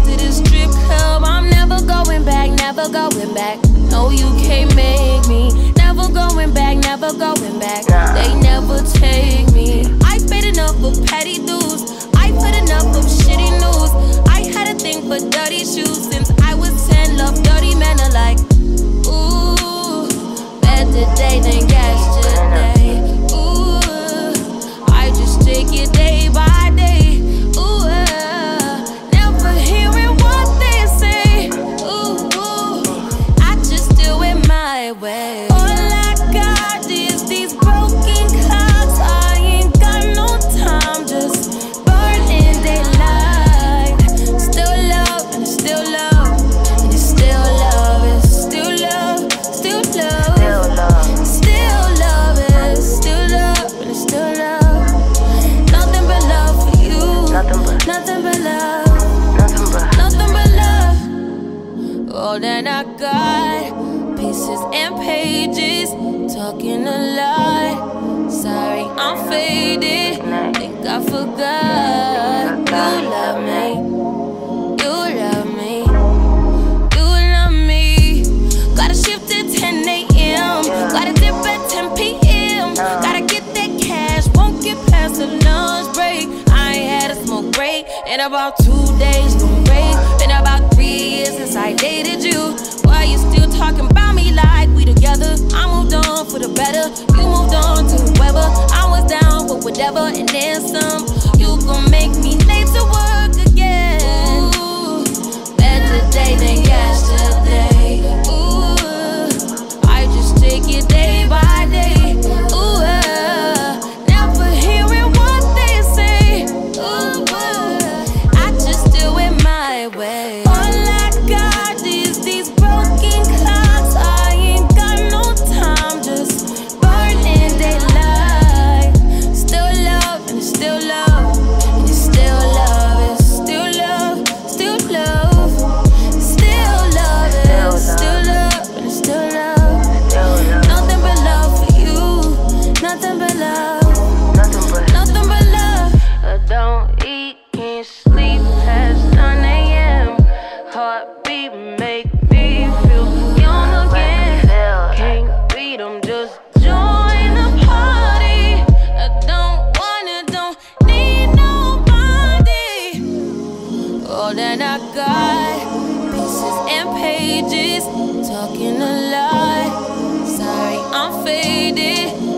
to the strip club. I'm never going back, never going back. No, you can't make me. Never going back, never going back. They never take me. I paid enough of petty dues. I put enough of shitty news. I had a thing for dirty shoes since I was 10. Love dirty men alike. Ooh, better day than yesterday. Ooh, I just take it day by day. Ooh, never hearing what they say. Ooh, I just do it my way. All I got is these broken clocks. I ain't got no time, just burning daylight. Still love and still love, and it's still love, it's still love, still love, still love, it's still love, and it's still love. Nothing but love for you, nothing but love, nothing but love. All that I got, pieces and pages, talking a lot. Sorry, I'm faded. Think I forgot. You love me. You love me. You love me. Gotta shift at 10 a.m. Gotta dip at 10 p.m. Gotta get that cash. Won't get past the lunch break. I ain't had a smoke break in about 2 days. No break. Been about 3 years since I dated you. Why you still talking about me like we together? I moved on for the better. You moved on to whoever. I was down for whatever and then some. You gon' make me late to work again. Ooh, better day than yesterday. Ooh, I just take it day by day. Ooh, never hearing what they say. Ooh, I just do it my way. All I got is these broken clocks. I ain't got no time, just burning daylight. Still love and it's still love, and it's still love, it's still love, still love, still love, it's still love, and it's still love. Nothing but love for you, nothing but love, nothing but love. I don't eat, can't sleep past 9 a.m. Heartbeat make me feel young again. Can't beat 'em, just join the party. I don't need nobody. All that I got, pieces and pages, talking a lot. Sorry, I'm faded.